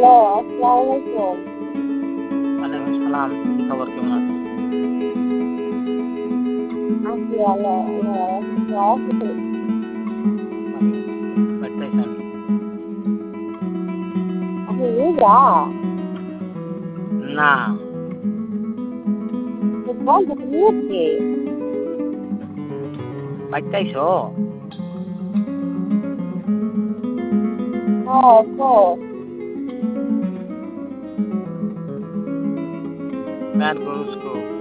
Hello, আসসালামু আলাইকুম। ওয়ালাইকুম সালাম। কি খবর, কেমন আছেন? আছি ভালো, ভালো আছি। আমি বাড়িতে আছি আমি। আপনি রোজা? না, তো বন্ধ তো নিয়েছে। বাড়িতে আইছো? হ্যাঁ, তো मैं रोज को